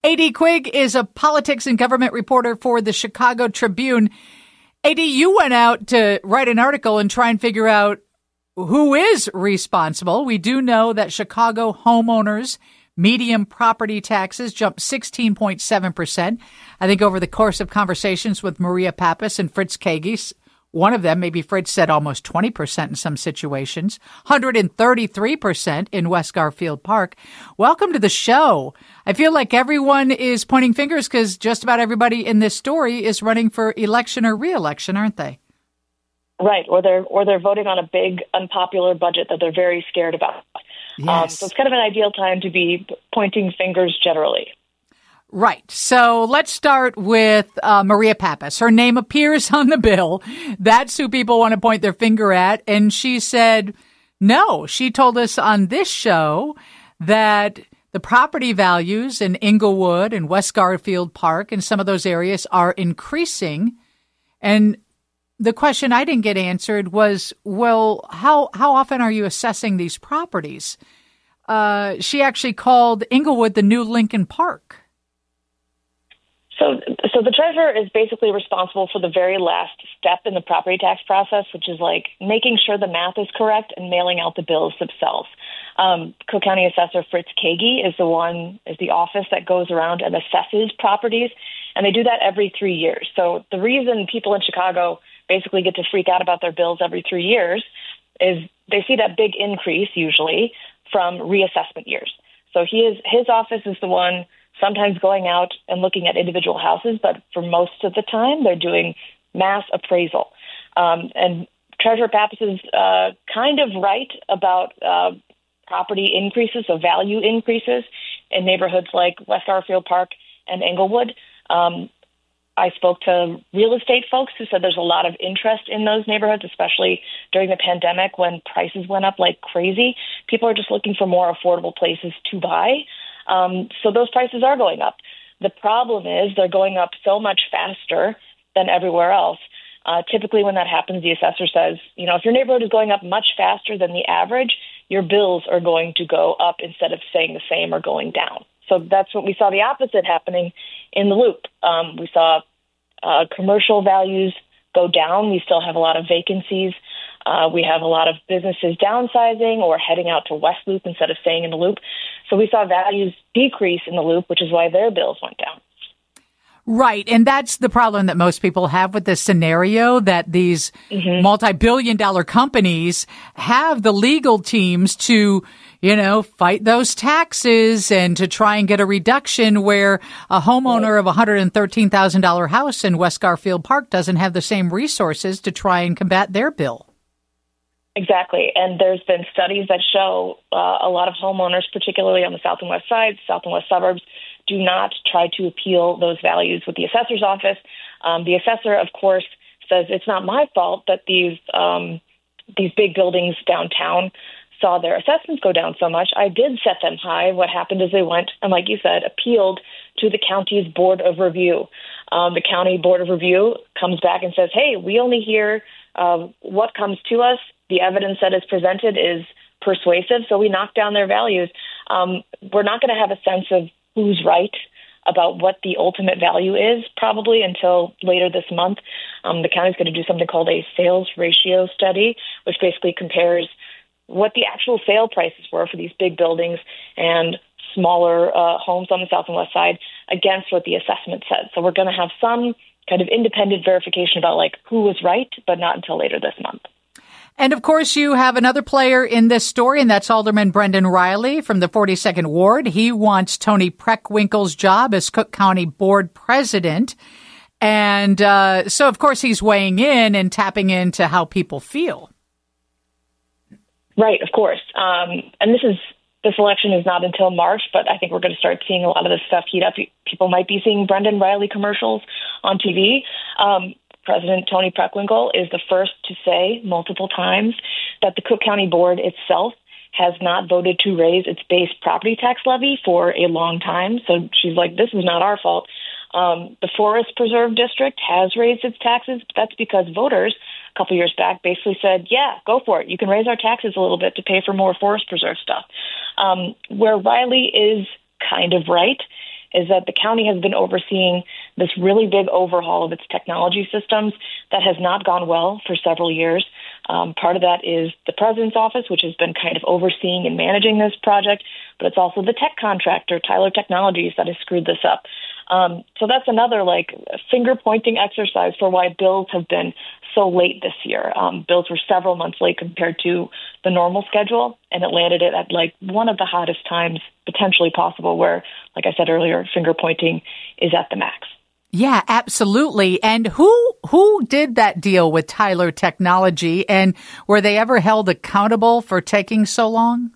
A.D. Quig is a politics and government reporter for the Chicago Tribune. A.D., you went out to write an article and try and figure out who is responsible. We do know that Chicago homeowners' median property taxes jumped 16.7%. I think over the course of conversations with Maria Pappas and Fritz Kagi, one of them, maybe Fritz, said almost 20% in some situations, 133% in West Garfield Park. Welcome to the show. I feel like everyone is pointing fingers because just about everybody in this story is running for election or re-election, aren't they? Right, or they're voting on a big unpopular budget that they're very scared about. Yes. So it's kind of an ideal time to be pointing fingers generally. Right. So let's start with Maria Pappas. Her name appears on the bill. That's who people want to point their finger at. And she said, no, she told us on this show that the property values in Englewood and West Garfield Park and some of those areas are increasing. And the question I didn't get answered was, well, how often are you assessing these properties? She actually called Englewood the new Lincoln Park. So the treasurer is basically responsible for the very last step in the property tax process, which is like making sure the math is correct and mailing out the bills themselves. Cook County Assessor Fritz Kagi is the office that goes around and assesses properties, and they do that every 3 years. So the reason people in Chicago basically get to freak out about their bills every 3 years is they see that big increase usually from reassessment years. So his office is the one sometimes going out and looking at individual houses, but for most of the time, they're doing mass appraisal. And Treasurer Pappas is kind of right about property increases, so value increases in neighborhoods like West Garfield Park and Englewood. I spoke to real estate folks who said there's a lot of interest in those neighborhoods, especially during the pandemic when prices went up like crazy. People are just looking for more affordable places to buy. So those prices are going up. The problem is they're going up so much faster than everywhere else. Typically when that happens, the assessor says, if your neighborhood is going up much faster than the average, your bills are going to go up instead of staying the same or going down. So that's what we saw the opposite happening in the Loop. We saw commercial values go down. We still have a lot of vacancies. We have a lot of businesses downsizing or heading out to West Loop instead of staying in the Loop. So we saw values decrease in the Loop, which is why their bills went down. Right. And that's the problem that most people have with this scenario, that these multi-billion-dollar companies have the legal teams to, fight those taxes and to try and get a reduction, where a homeowner of a $113,000 house in West Garfield Park doesn't have the same resources to try and combat their bill. Exactly. And there's been studies that show a lot of homeowners, particularly on the south and west sides, south and west suburbs, do not try to appeal those values with the assessor's office. The assessor, of course, says it's not my fault that these big buildings downtown saw their assessments go down so much. I did set them high. What happened is they went and, like you said, appealed to the county's Board of Review. The county Board of Review comes back and says, hey, we only hear what comes to us. The evidence that is presented is persuasive, so we knock down their values. We're not going to have a sense of who's right about what the ultimate value is probably until later this month. The county's going to do something called a sales ratio study, which basically compares what the actual sale prices were for these big buildings and smaller homes on the south and west side against what the assessment said. So we're going to have some kind of independent verification about who was right, but not until later this month. And, of course, you have another player in this story, and that's Alderman Brendan Riley from the 42nd Ward. He wants Toni Preckwinkle's job as Cook County Board President. And so, of course, he's weighing in and tapping into how people feel. Right, of course. And this election is not until March, but I think we're going to start seeing a lot of this stuff heat up. People might be seeing Brendan Riley commercials on TV. President Toni Preckwinkle is the first to say multiple times that the Cook County Board itself has not voted to raise its base property tax levy for a long time. So she's like, this is not our fault. The Forest Preserve District has raised its taxes, but that's because voters a couple years back basically said, yeah, go for it. You can raise our taxes a little bit to pay for more forest preserve stuff. Where Riley is kind of right is that the county has been overseeing this really big overhaul of its technology systems that has not gone well for several years. Part of that is the president's office, which has been kind of overseeing and managing this project, but it's also the tech contractor, Tyler Technologies, that has screwed this up. So that's another finger-pointing exercise for why bills have been so late this year. Bills were several months late compared to the normal schedule, and it landed it at one of the hottest times potentially possible where, like I said earlier, finger-pointing is at the max. Yeah, absolutely. And who did that deal with Tyler Technology, and were they ever held accountable for taking so long?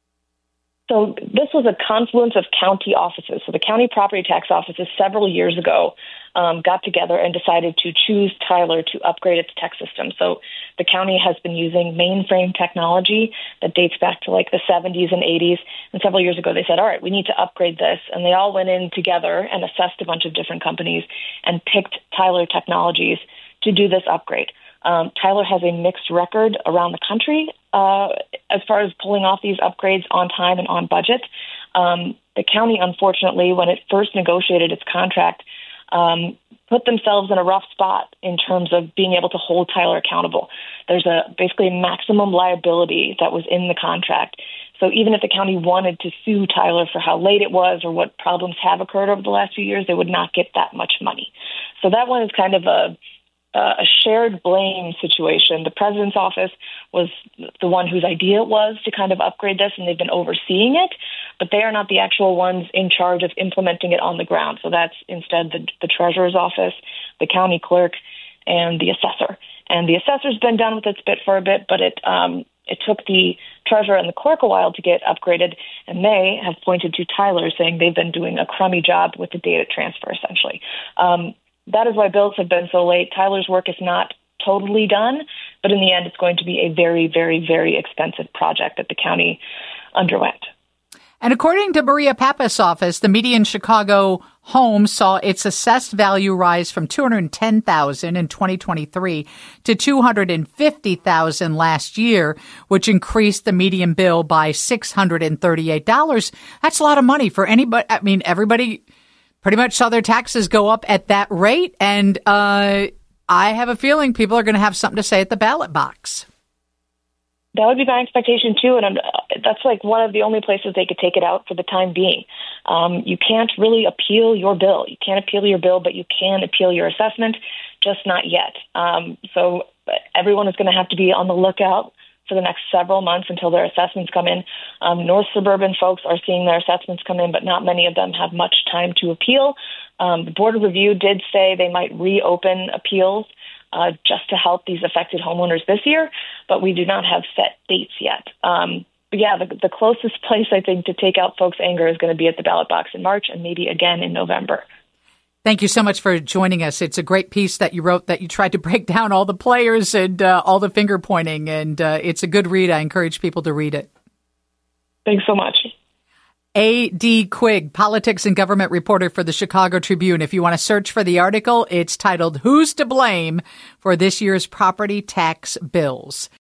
So this was a confluence of county offices. So the county property tax offices several years ago got together and decided to choose Tyler to upgrade its tech system. So the county has been using mainframe technology that dates back to the 70s and 80s. And several years ago, they said, all right, we need to upgrade this. And they all went in together and assessed a bunch of different companies and picked Tyler Technologies to do this upgrade. Tyler has a mixed record around the country as far as pulling off these upgrades on time and on budget. The county, unfortunately, when it first negotiated its contract, put themselves in a rough spot in terms of being able to hold Tyler accountable. There's basically a maximum liability that was in the contract. So even if the county wanted to sue Tyler for how late it was or what problems have occurred over the last few years, they would not get that much money. So that one is kind of a shared blame situation. The president's office was the one whose idea it was to kind of upgrade this, and they've been overseeing it, but they are not the actual ones in charge of implementing it on the ground. So that's instead the treasurer's office, the county clerk, and the assessor. And the assessor's been done with its bit for a bit, but it took the treasurer and the clerk a while to get upgraded, and they have pointed to Tyler, saying they've been doing a crummy job with the data transfer, essentially. That is why bills have been so late. Tyler's work is not totally done, but in the end, it's going to be a very, very, very expensive project that the county underwent. And according to Maria Pappas' office, the median Chicago home saw its assessed value rise from $210,000 in 2023 to $250,000 last year, which increased the median bill by $638. That's a lot of money for anybody. I mean, everybody pretty much saw their taxes go up at that rate. And I have a feeling people are going to have something to say at the ballot box. That would be my expectation, too. And that's one of the only places they could take it out for the time being. You can't really appeal your bill. You can't appeal your bill, but you can appeal your assessment, just not yet. So everyone is going to have to be on the lookout for the next several months until their assessments come in. North suburban folks are seeing their assessments come in, but not many of them have much time to appeal. The Board of Review did say they might reopen appeals just to help these affected homeowners this year, but we do not have set dates yet. But yeah, the closest place, I think, to take out folks' anger is going to be at the ballot box in March and maybe again in November. Thank you so much for joining us. It's a great piece that you wrote, that you tried to break down all the players and all the finger pointing, and it's a good read. I encourage people to read it. Thanks so much. A.D. Quigg, politics and government reporter for the Chicago Tribune. If you want to search for the article, it's titled "Who's to Blame for This Year's Property Tax Bills?"